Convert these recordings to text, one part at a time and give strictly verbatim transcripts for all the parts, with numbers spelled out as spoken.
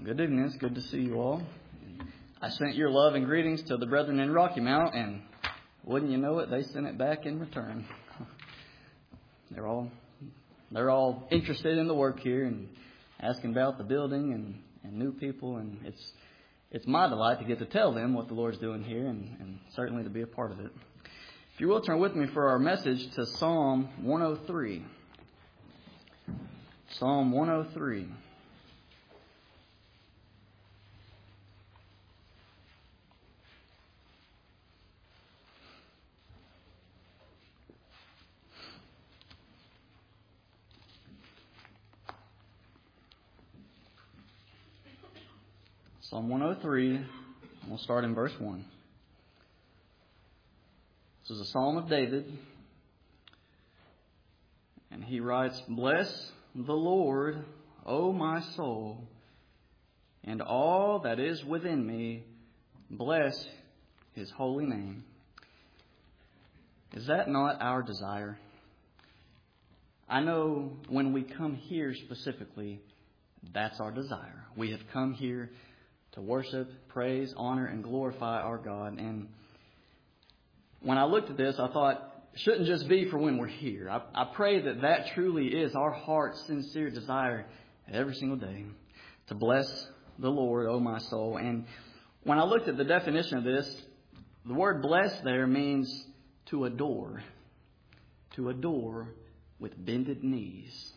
Good evening. It's good to see you all. I sent your love and greetings to the brethren in Rocky Mount, and wouldn't you know it, they sent it back in return. They're all they're all interested in the work here and asking about the building and, and new people, and it's it's my delight to get to tell them what the Lord's doing here, and, and certainly to be a part of it. If you will, turn with me for our message to Psalm one oh three. Psalm one oh three. Psalm one oh three, we'll start in verse one. This is a psalm of David, and he writes, "Bless the Lord, O my soul, and all that is within me, bless his holy name." Is that not our desire? I know when we come here specifically, that's our desire. We have come here to worship, praise, honor, and glorify our God. And when I looked at this, I thought, it shouldn't just be for when we're here. I, I pray that that truly is our heart's sincere desire every single day, to bless the Lord, O my soul. And when I looked at the definition of this, the word bless there means to adore, to adore with bended knees.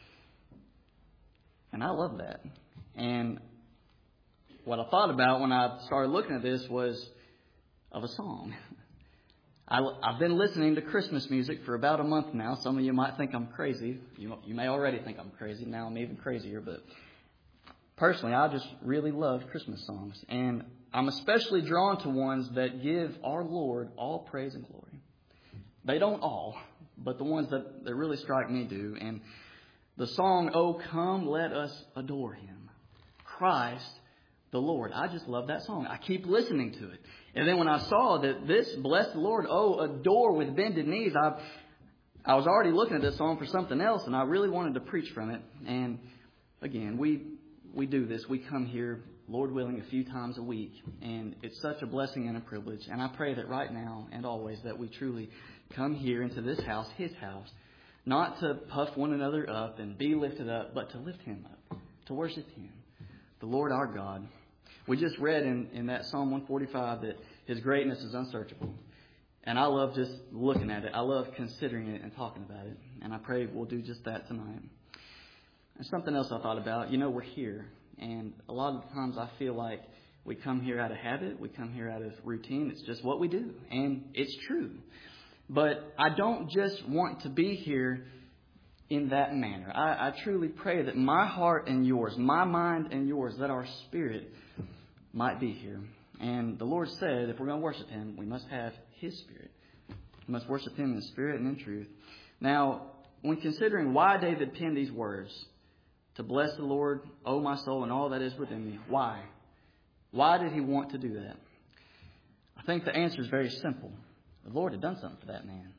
And I love that. And what I thought about when I started looking at this was of a song. I, I've been listening to Christmas music for about a month now. Some of you might think I'm crazy. You, you may already think I'm crazy. Now I'm even crazier. But personally, I just really love Christmas songs. And I'm especially drawn to ones that give our Lord all praise and glory. They don't all, but the ones that, that really strike me do. And the song, "Oh, Come, Let Us Adore Him," Christ the Lord. I just love that song. I keep listening to it. And then when I saw that this, "Bless the Lord, oh, adore with bended knees," I I was already looking at this song for something else, and I really wanted to preach from it. And again, we we do this. We come here, Lord willing, a few times a week. And it's such a blessing and a privilege. And I pray that right now and always that we truly come here into this house, His house, not to puff one another up and be lifted up, but to lift Him up, to worship Him, the Lord our God. We just read in, in that Psalm one forty-five that His greatness is unsearchable. And I love just looking at it. I love considering it and talking about it. And I pray we'll do just that tonight. And something else I thought about. You know, we're here. And a lot of times I feel like we come here out of habit. We come here out of routine. It's just what we do. And it's true. But I don't just want to be here in that manner. I, I truly pray that my heart and yours, my mind and yours, that our spirit might be here. And the Lord said if we're going to worship Him, we must have His Spirit. We must worship Him in spirit and in truth. Now, when considering why David penned these words, to bless the Lord, O my soul, and all that is within me, why? Why did he want to do that? I think the answer is very simple. The Lord had done something for that man.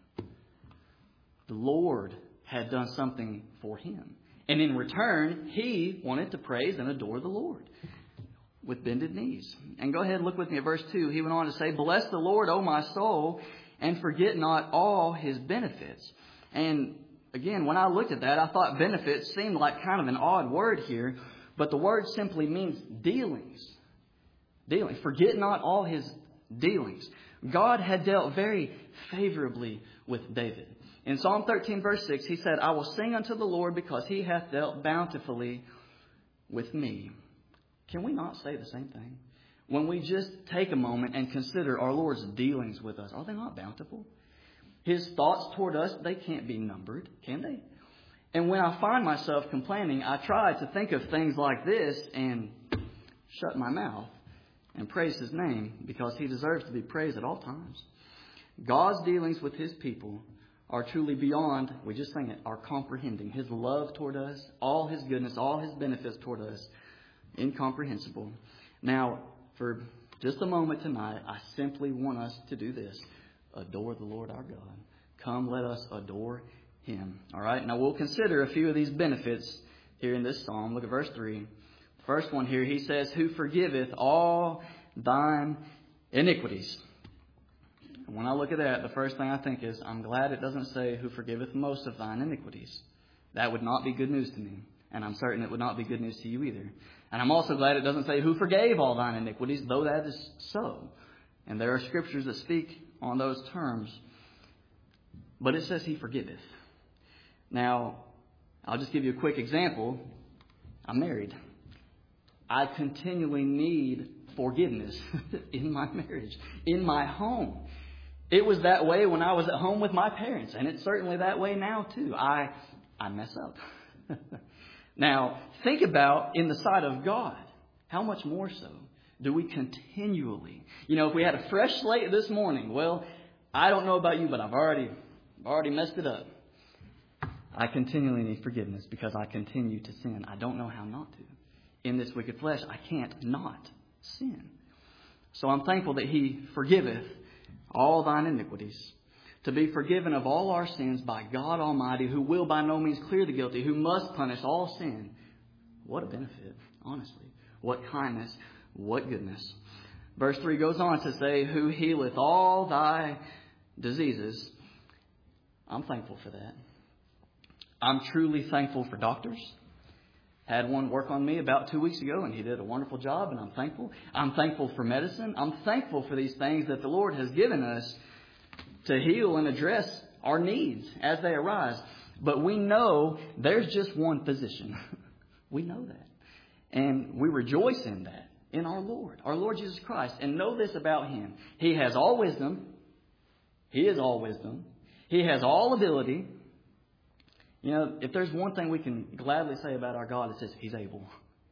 The Lord had done something for him. And in return, he wanted to praise and adore the Lord with bended knees. And go ahead and look with me at verse two. He went on to say, "Bless the Lord, O my soul, and forget not all His benefits." And again, when I looked at that, I thought benefits seemed like kind of an odd word here. But the word simply means dealings. Dealings. Forget not all His dealings. God had dealt very favorably with David. In Psalm thirteen, verse six, he said, "I will sing unto the Lord because He hath dealt bountifully with me." Can we not say the same thing? When we just take a moment and consider our Lord's dealings with us, are they not bountiful? His thoughts toward us, they can't be numbered, can they? And when I find myself complaining, I try to think of things like this and shut my mouth and praise His name because He deserves to be praised at all times. God's dealings with His people are truly beyond, we just sang it, our comprehending. His love toward us, all His goodness, all His benefits toward us, incomprehensible. Now, for just a moment tonight, I simply want us to do this. Adore the Lord our God. Come, let us adore Him. All right, now we'll consider a few of these benefits here in this psalm. Look at verse three. First one here, he says, who forgiveth all thine iniquities. And when I look at that, the first thing I think is, I'm glad it doesn't say who forgiveth most of thine iniquities. That would not be good news to me. And I'm certain it would not be good news to you either. And I'm also glad it doesn't say who forgave all thine iniquities, though that is so. And there are scriptures that speak on those terms. But it says he forgiveth. Now, I'll just give you a quick example. I'm married. I continually need forgiveness in my marriage, in my home. It was that way when I was at home with my parents, and it's certainly that way now too. I I mess up. Now, think about in the sight of God, how much more so do we continually, you know, if we had a fresh slate this morning, well, I don't know about you, but I've already already messed it up. I continually need forgiveness because I continue to sin. I don't know how not to. In this wicked flesh, I can't not sin. So I'm thankful that he forgiveth all thine iniquities, to be forgiven of all our sins by God Almighty, who will by no means clear the guilty, who must punish all sin. What a benefit, honestly. What kindness, what goodness. Verse three goes on to say, who healeth all thy diseases. I'm thankful for that. I'm truly thankful for doctors. Had one work on me about two weeks ago, and he did a wonderful job, and I'm thankful. I'm thankful for medicine. I'm thankful for these things that the Lord has given us to heal and address our needs as they arise. But we know there's just one physician. We know that. And we rejoice in that, in our Lord, our Lord Jesus Christ. And know this about him. He has all wisdom. He is all wisdom. He has all ability. You know, if there's one thing we can gladly say about our God, it's this: he's able.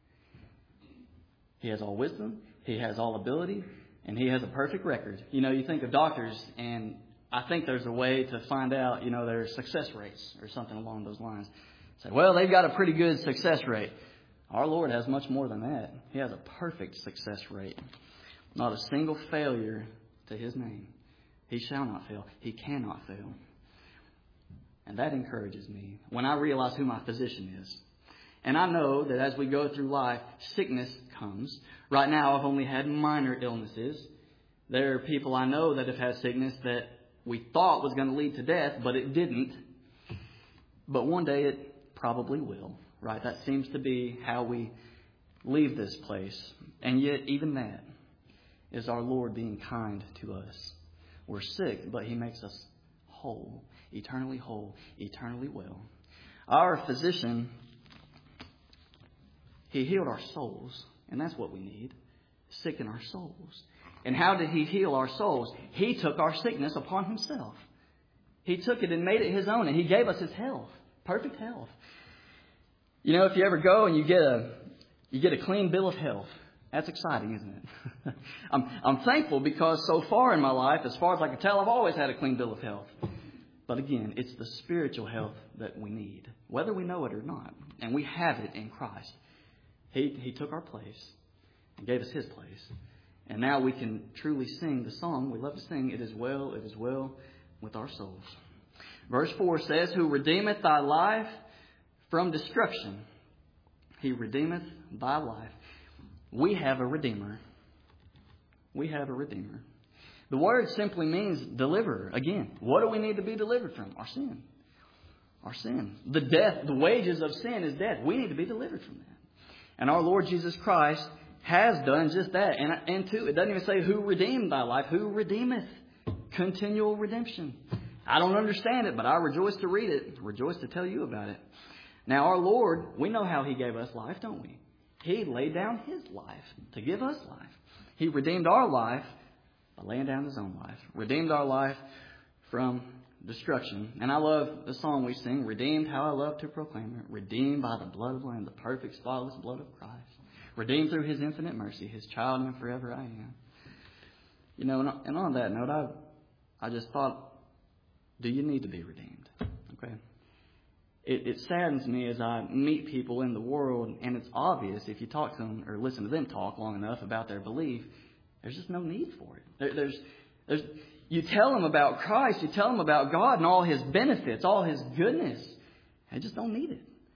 He has all wisdom, he has all ability, and he has a perfect record. You know, you think of doctors, and I think there's a way to find out, you know, their success rates or something along those lines. Say, well, they've got a pretty good success rate. Our Lord has much more than that. He has a perfect success rate. Not a single failure to his name. He shall not fail. He cannot fail. And that encourages me when I realize who my physician is. And I know that as we go through life, sickness comes. Right now, I've only had minor illnesses. There are people I know that have had sickness that we thought was going to lead to death, but it didn't. But one day it probably will, right? That seems to be how we leave this place. And yet, even that is our Lord being kind to us. We're sick, but he makes us whole. Eternally whole, eternally well. Our physician, he healed our souls, and that's what we need. Sicken our souls. And how did he heal our souls? He took our sickness upon himself. He took it and made it his own, and he gave us his health, perfect health. You know, if you ever go and you get a you get a clean bill of health, that's exciting, isn't it? I'm I'm thankful because so far in my life, as far as I can tell, I've always had a clean bill of health. But again, it's the spiritual health that we need, whether we know it or not. And we have it in Christ. He, he took our place and gave us his place. And now we can truly sing the song we love to sing, It is well, it is well with our souls. Verse four says, who redeemeth thy life from destruction. He redeemeth thy life. We have a Redeemer. We have a Redeemer. The word simply means deliverer. Again, what do we need to be delivered from? Our sin. Our sin. The death, the wages of sin is death. We need to be delivered from that. And our Lord Jesus Christ has done just that. And, and too, it doesn't even say who redeemed thy life. Who redeemeth? Continual redemption. I don't understand it, but I rejoice to read it. Rejoice to tell you about it. Now, our Lord, we know how he gave us life, don't we? He laid down his life to give us life. He redeemed our life by laying down his own life. Redeemed our life from destruction. And I love the song we sing, Redeemed, how I love to proclaim it. Redeemed by the blood of the Lamb, the perfect, spotless blood of Christ. Redeemed through his infinite mercy, his child and forever I am. You know, and on that note, I I just thought, do you need to be redeemed? Okay. It, it saddens me as I meet people in the world, and it's obvious if you talk to them or listen to them talk long enough about their belief, there's just no need for it. There, there's, there's, you tell them about Christ, you tell them about God and all his benefits, all his goodness. They just don't need it.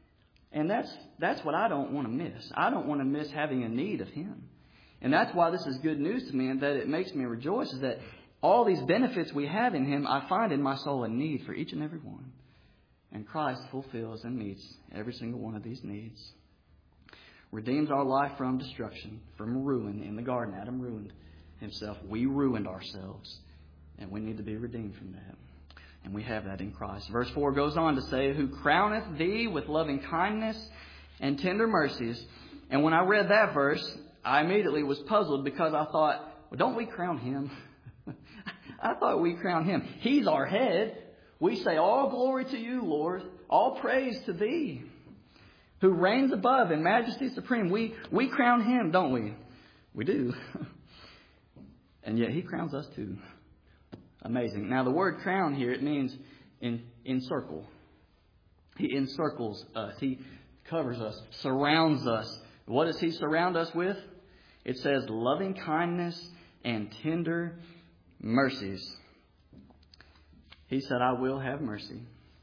And that's that's what I don't want to miss. I don't want to miss having a need of Him. And that's why this is good news to me, and that it makes me rejoice, is that all these benefits we have in Him, I find in my soul a need for each and every one. And Christ fulfills and meets every single one of these needs. Redeems our life from destruction, from ruin. In the garden, Adam ruined himself. We ruined ourselves. And we need to be redeemed from that. And we have that in Christ. Verse four goes on to say, who crowneth thee with loving kindness and tender mercies. And when I read that verse, I immediately was puzzled because I thought, well, don't we crown Him? I thought we crown Him. He's our head. We say, all glory to you, Lord. All praise to Thee, who reigns above in majesty supreme. We, we crown Him, don't we? We do. And yet He crowns us too. Amazing. Now, the word crown here, it means in, encircle. He encircles us. He covers us, surrounds us. What does He surround us with? It says loving kindness and tender mercies. He said, I will have mercy.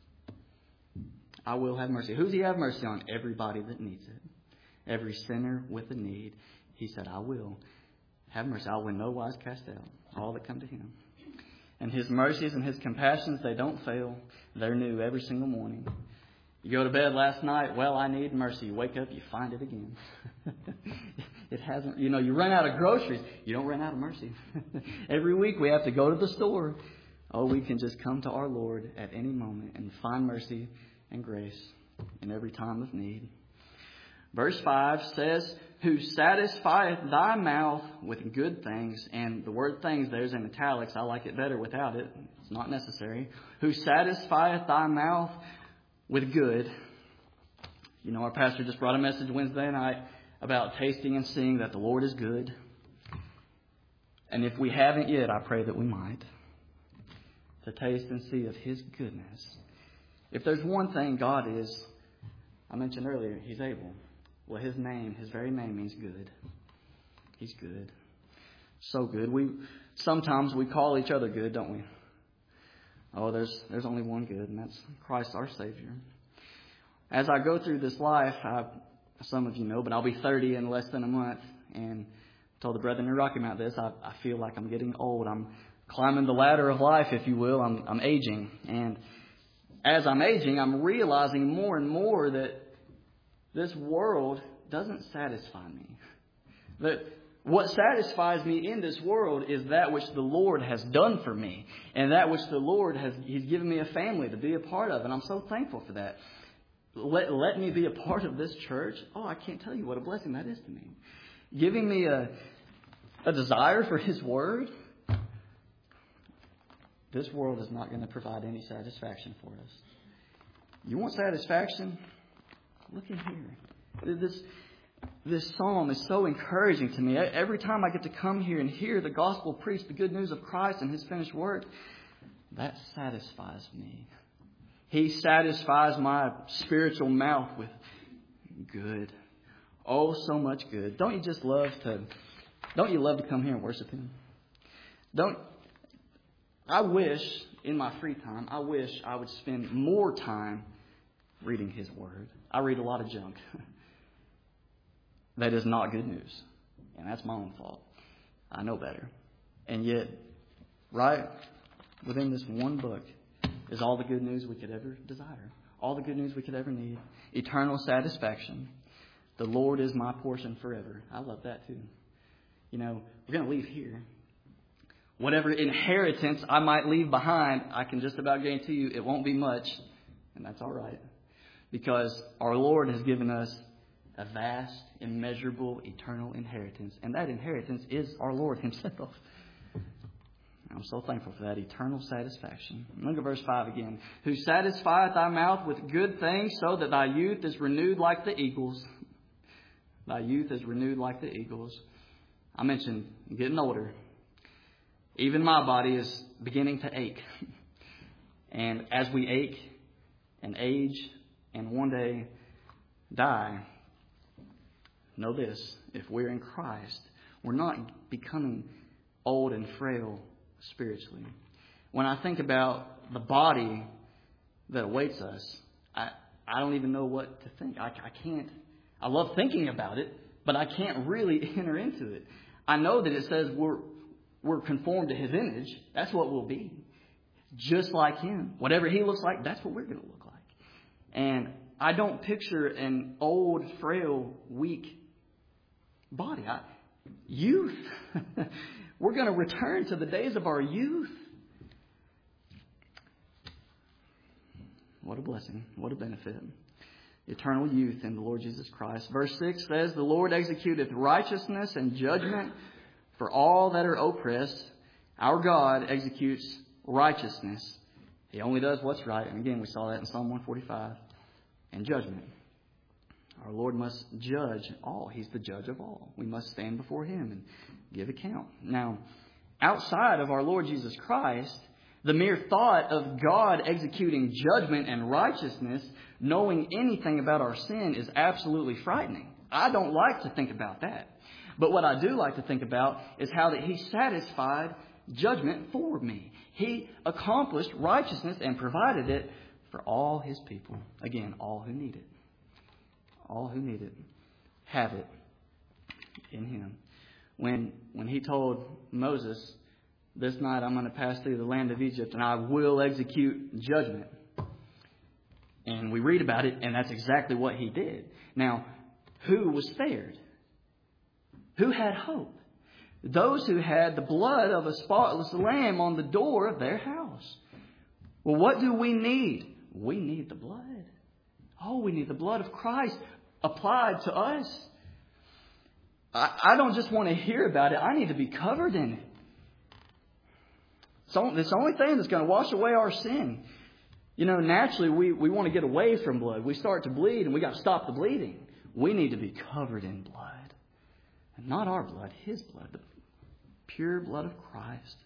I will have mercy. Who's He have mercy on? Everybody that needs it. Every sinner with a need. He said, I will have mercy. I will in no wise cast out all that come to Him. And His mercies and His compassions, they don't fail. They're new every single morning. You go to bed last night, well, I need mercy. You wake up, you find it again. It hasn't, you know, you run out of groceries. You don't run out of mercy. Every week we have to go to the store. Oh, we can just come to our Lord at any moment and find mercy and grace in every time of need. Verse five says, who satisfieth thy mouth with good things. And the word things there's in italics. I like it better without it. It's not necessary. Who satisfieth thy mouth with good. You know, our pastor just brought a message Wednesday night about tasting and seeing that the Lord is good. And if we haven't yet, I pray that we might. To taste and see of His goodness. If there's one thing God is, I mentioned earlier, He's able. Well, His name, His very name means good. He's good. So good. We sometimes we call each other good, don't we? Oh, there's there's only one good, and that's Christ our Savior. As I go through this life, I, some of you know, but I'll be thirty in less than a month. And I told the brethren in Rocky Mount this, I, I feel like I'm getting old. I'm climbing the ladder of life, if you will. I'm, I'm aging. And as I'm aging, I'm realizing more and more that this world doesn't satisfy me. That what satisfies me in this world is that which the Lord has done for me. And that which the Lord has, He's given me a family to be a part of. And I'm so thankful for that. Let, let me be a part of this church. Oh, I can't tell you what a blessing that is to me. Giving me a, a desire for His Word. This world is not going to provide any satisfaction for us. You want satisfaction? Look in here. This, this psalm is so encouraging to me. Every time I get to come here and hear the gospel preached, the good news of Christ and His finished work, that satisfies me. He satisfies my spiritual mouth with good. Oh, so much good. Don't you just love to, don't you love to come here and worship Him? Don't, I wish in my free time, I wish I would spend more time reading His Word. I read a lot of junk. That is not good news. And that's my own fault. I know better. And yet, right within this one book is all the good news we could ever desire. All the good news we could ever need. Eternal satisfaction. The Lord is my portion forever. I love that too. You know, we're going to leave here. Whatever inheritance I might leave behind, I can just about guarantee you it won't be much. And that's all right. Because our Lord has given us a vast, immeasurable, eternal inheritance. And that inheritance is our Lord Himself. I'm so thankful for that eternal satisfaction. Look at verse five again. Who satisfieth thy mouth with good things, so that thy youth is renewed like the eagles. Thy youth is renewed like the eagles. I mentioned getting older. Even my body is beginning to ache. And as we ache and age and one day die, know this, if we're in Christ, we're not becoming old and frail spiritually. When I think about the body that awaits us, I, I don't even know what to think. I, I can't. I love thinking about it, but I can't really enter into it. I know that it says we're we're conformed to His image. That's what we'll be. Just like Him. Whatever He looks like, that's what we're going to look like. And I don't picture an old, frail, weak body. I, youth. We're going to return to the days of our youth. What a blessing. What a benefit. Eternal youth in the Lord Jesus Christ. Verse six says, the Lord executeth righteousness and judgment for all that are oppressed. Our God executes righteousness. He only does what's right. And again, we saw that in Psalm one forty-five. And judgment. Our Lord must judge all. He's the judge of all. We must stand before Him and give account. Now, outside of our Lord Jesus Christ, the mere thought of God executing judgment and righteousness, knowing anything about our sin, is absolutely frightening. I don't like to think about that. But what I do like to think about is how that He satisfied judgment for me. He accomplished righteousness and provided it for all His people. Again, all who need it. All who need it have it in Him. When, when He told Moses, this night I'm going to pass through the land of Egypt and I will execute judgment. And we read about it, and that's exactly what He did. Now, who was spared? Who had hope? Those who had the blood of a spotless lamb on the door of their house. Well, what do we need? We need the blood. Oh, we need the blood of Christ applied to us. I, I don't just want to hear about it. I need to be covered in it. So it's the only thing that's going to wash away our sin. You know, naturally, we, we want to get away from blood. We start to bleed, and we got to stop the bleeding. We need to be covered in blood. And not our blood, His blood, the pure blood of Christ.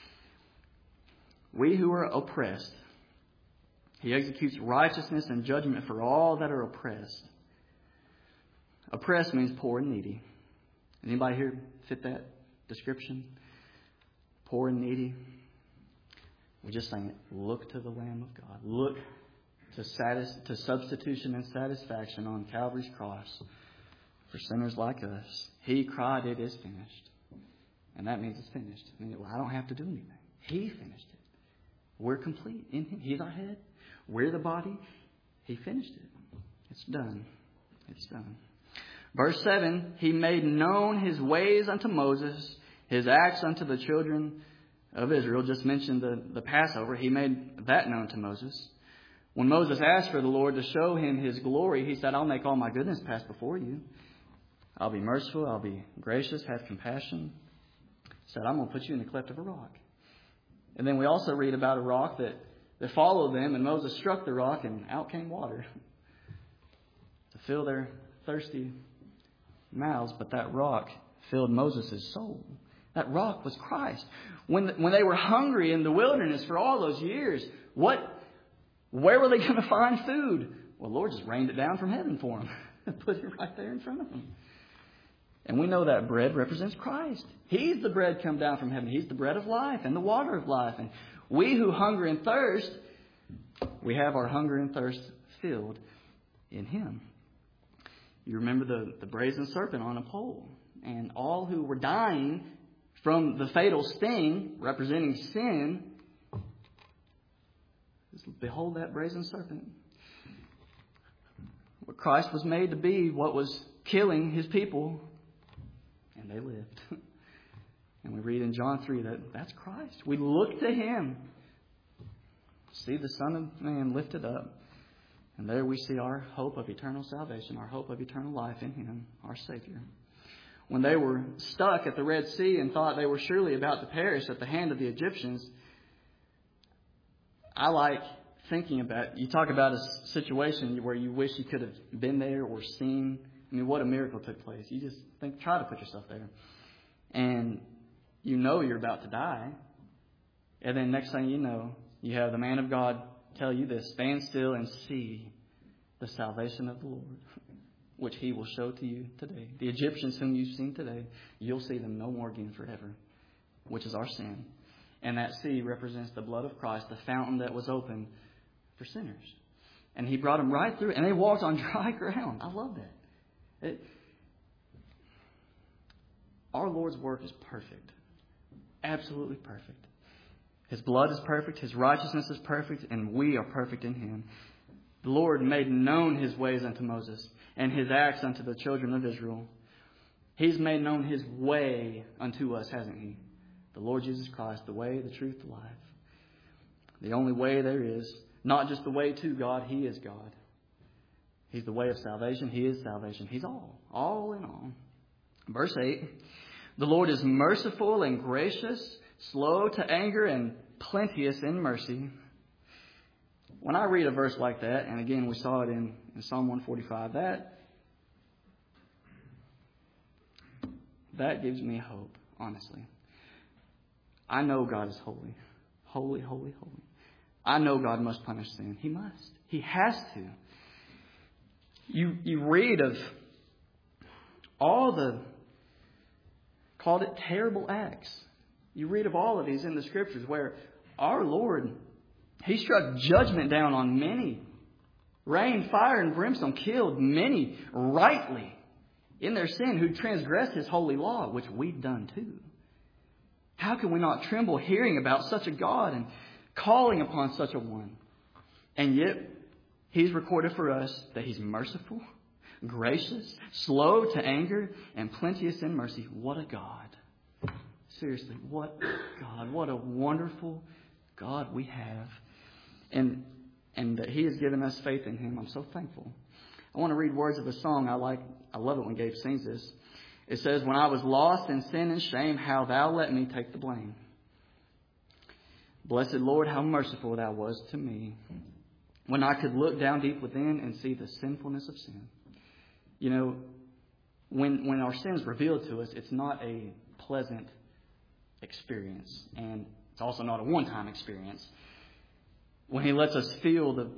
We who are oppressed, He executes righteousness and judgment for all that are oppressed. Oppressed means poor and needy. Anybody here fit that description? Poor and needy. We just sang it. Look to the Lamb of God. Look to, satis- to substitution and satisfaction on Calvary's cross for sinners like us. He cried, it is finished. And that means it's finished. I mean, well, I don't have to do anything. He finished it. We're complete in Him. He's our head. We're the body. He finished it. It's done. It's done. Verse seven, He made known His ways unto Moses, His acts unto the children of Israel. Just mentioned the, the Passover. He made that known to Moses. When Moses asked for the Lord to show him His glory, he said, I'll make all my goodness pass before you. I'll be merciful. I'll be gracious. Have compassion. He said, I'm going to put you in the cleft of a rock. And then we also read about a rock that, that followed them, and Moses struck the rock, and out came water to fill their thirsty mouths. But that rock filled Moses' soul. That rock was Christ. When, when they were hungry in the wilderness for all those years, what, where were they going to find food? Well, the Lord just rained it down from heaven for them and put it right there in front of them. And we know that bread represents Christ. He's the bread come down from heaven. He's the bread of life and the water of life. And we who hunger and thirst, we have our hunger and thirst filled in Him. You remember the, the brazen serpent on a pole. And all who were dying from the fatal sting, representing sin, behold that brazen serpent. What Christ was made to be, what was killing His people, and they lived. And we read in John three that that's Christ. We look to Him, see the Son of Man lifted up, and there we see our hope of eternal salvation, our hope of eternal life in Him, our Savior. When they were stuck at the Red Sea and thought they were surely about to perish at the hand of the Egyptians, I like thinking about, you talk about a situation where you wish you could have been there or seen. I mean, what a miracle took place. You just think, try to put yourself there. And you know you're about to die. And then next thing you know, you have the man of God tell you this, stand still and see the salvation of the Lord, which He will show to you today. The Egyptians whom you've seen today, you'll see them no more again forever, which is our sin. And that sea represents the blood of Christ, the fountain that was open for sinners. And He brought them right through. And they walked on dry ground. I love that. It, our Lord's work is perfect. Absolutely perfect. His blood is perfect. His righteousness is perfect. And we are perfect in Him. The Lord made known His ways unto Moses, and His acts unto the children of Israel. He's made known His way unto us, hasn't He? The Lord Jesus Christ, the way, the truth, the life. The only way there is. Not just the way to God. He is God. He's the way of salvation. He is salvation. He's all. All in all. Verse eight. The Lord is merciful and gracious, slow to anger, and plenteous in mercy. When I read a verse like that, and again we saw it in, in Psalm one forty-five, that, that gives me hope, honestly. I know God is holy. Holy, holy, holy. I know God must punish sin. He must. He has to. You, you read of all the, called it terrible acts. You read of all of these in the Scriptures where our Lord, He struck judgment down on many. Rain, fire, and brimstone killed many rightly in their sin who transgressed His holy law, which we've done too. How can we not tremble hearing about such a God and calling upon such a one? And yet, He's recorded for us that He's merciful, gracious, slow to anger, and plenteous in mercy. What a God. Seriously, what a God. What a wonderful God we have. And and that He has given us faith in Him. I'm so thankful. I want to read words of a song I like. I love it when Gabe sings this. It says, when I was lost in sin and shame, how Thou let me take the blame. Blessed Lord, how merciful Thou was to me. When I could look down deep within and see the sinfulness of sin. You know, when when our sin is revealed to us, it's not a pleasant experience. And it's also not a one-time experience. When He lets us feel the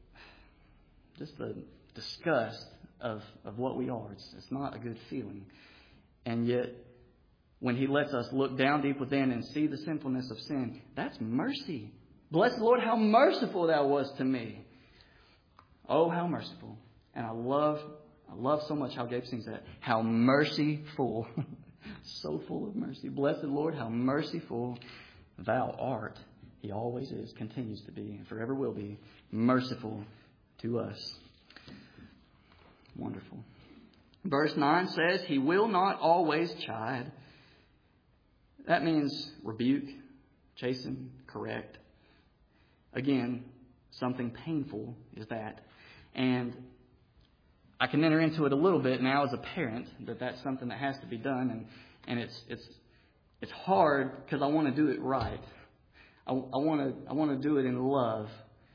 just the disgust of, of what we are, it's, it's not a good feeling. And yet, when He lets us look down deep within and see the sinfulness of sin, that's mercy. Blessed Lord, how merciful Thou was to me. Oh, how merciful. And I love, I love so much how Gabe sings that. How merciful. So full of mercy. Blessed Lord, how merciful Thou art. He always is, continues to be, and forever will be merciful to us. Wonderful. Verse nine says, He will not always chide. That means rebuke, chasten, correct. Again, something painful is that. And I can enter into it a little bit now as a parent, that that's something that has to be done. And, and it's it's it's hard because I want to do it right. I, I want to I want to do it in love.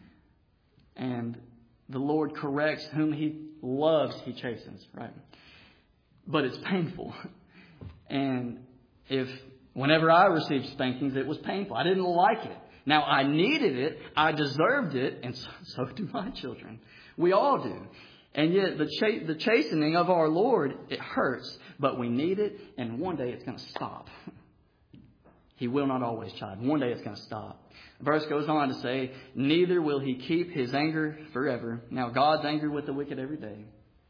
And the Lord corrects whom He loves, He chastens, right? But it's painful. And if whenever I received spankings, it was painful. I didn't like it. Now, I needed it. I deserved it. And so, so do my children. We all do. And yet the ch- the chastening of our Lord, it hurts. But we need it. And one day it's going to stop. He will not always chide. One day it's going to stop. The verse goes on to say, neither will He keep His anger forever. Now, God's angry with the wicked every day.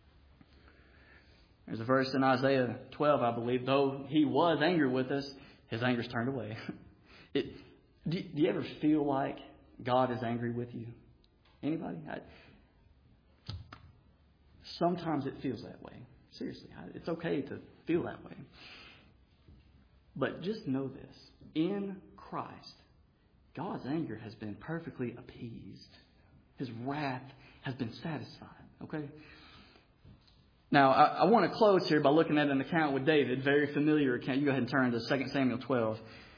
There's a verse in Isaiah twelve, I believe. Though He was angry with us, His anger's turned away. It, do, do you ever feel like God is angry with you? Anybody? I, sometimes it feels that way. Seriously, I, it's okay to feel that way. But just know this. In Christ, God's anger has been perfectly appeased. His wrath has been satisfied. Okay? Now, I, I want to close here by looking at an account with David, very familiar account. You go ahead and turn to Second Samuel twelve.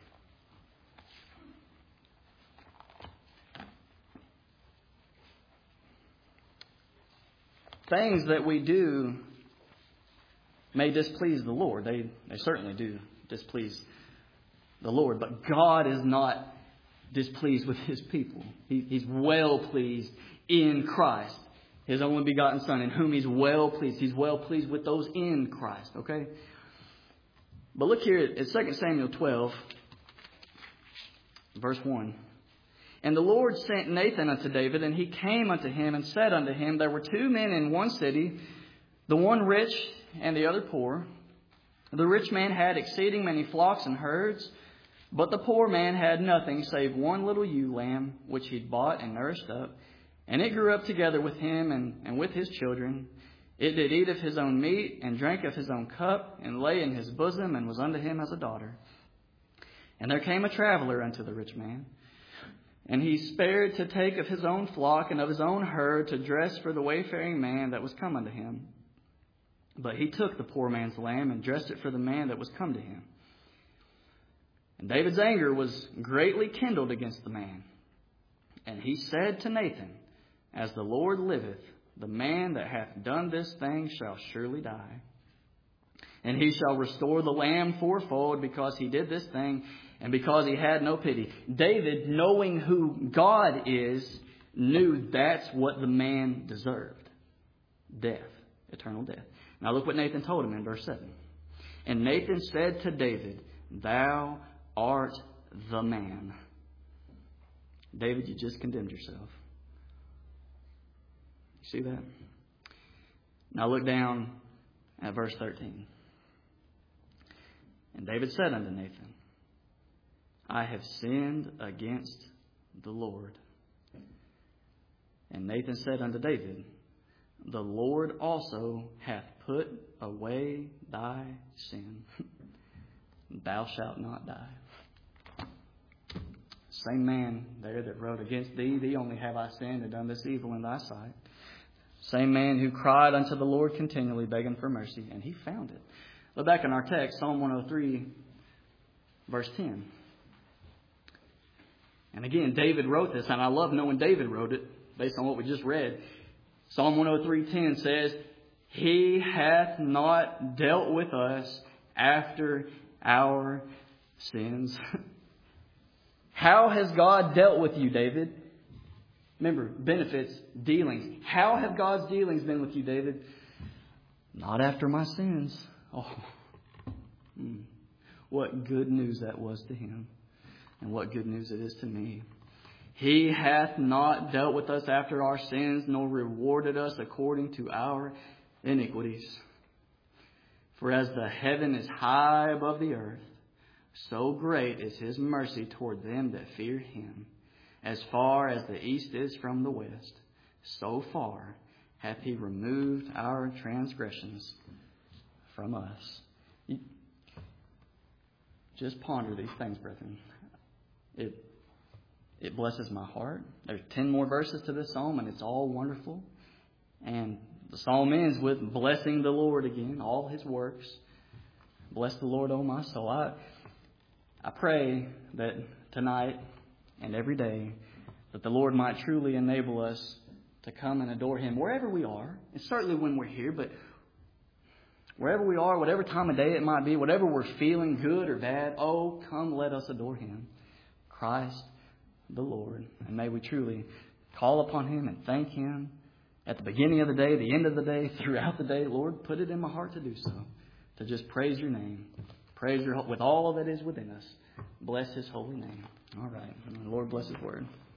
Things that we do may displease the Lord. They, they certainly do displease the Lord. But God is not displeased with His people. He, he's well pleased in Christ. His only begotten Son, in whom He's well pleased. He's well pleased with those in Christ. Okay? But look here at Second Samuel twelve, verse one. And the Lord sent Nathan unto David, and he came unto him and said unto him, There were two men in one city, the one rich and the other poor. The rich man had exceeding many flocks and herds, but the poor man had nothing save one little ewe lamb, which he'd bought and nourished up. And it grew up together with him and, and with his children. It did eat of his own meat, and drank of his own cup, and lay in his bosom, and was unto him as a daughter. And there came a traveler unto the rich man, and he spared to take of his own flock and of his own herd to dress for the wayfaring man that was come unto him. But he took the poor man's lamb and dressed it for the man that was come to him. And David's anger was greatly kindled against the man. And he said to Nathan, As the Lord liveth, the man that hath done this thing shall surely die. And he shall restore the lamb fourfold, because he did this thing, and because he had no pity. David, knowing who God is, knew that's what the man deserved. Death. Eternal death. Now look what Nathan told him in verse seven. And Nathan said to David, Thou art the man. David, you just condemned yourself. You see that? Now look down at verse thirteen. And David said unto Nathan, I have sinned against the Lord. And Nathan said unto David, The Lord also hath put away thy sin. Thou shalt not die. Same man there that wrote, Against thee, thee only have I sinned and done this evil in thy sight. Same man who cried unto the Lord continually, begging for mercy, and he found it. Look back in our text, Psalm one oh three, verse ten. And again, David wrote this, and I love knowing David wrote it based on what we just read. Psalm one oh three ten says, He hath not dealt with us after our sins. How has God dealt with you, David? Remember, benefits, dealings. How have God's dealings been with you, David? Not after my sins. Oh, hmm. What good news that was to him. And what good news it is to me. He hath not dealt with us after our sins, nor rewarded us according to our iniquities. For as the heaven is high above the earth, so great is his mercy toward them that fear him. As far as the east is from the west, so far hath he removed our transgressions from us. You just ponder these things, brethren. It It blesses my heart. There's ten more verses to this psalm, and it's all wonderful. And the psalm ends with blessing the Lord again, all his works. Bless the Lord, O my soul. I, I pray that tonight and every day that the Lord might truly enable us to come and adore him wherever we are. And certainly when we're here, but wherever we are, whatever time of day it might be, whatever we're feeling, good or bad, oh, come let us adore him. Christ the Lord. And may we truly call upon him and thank him at the beginning of the day, the end of the day, throughout the day. Lord, put it in my heart to do so, to just praise your name, praise your with all that is within us. Bless his holy name. All right. Lord, bless his word.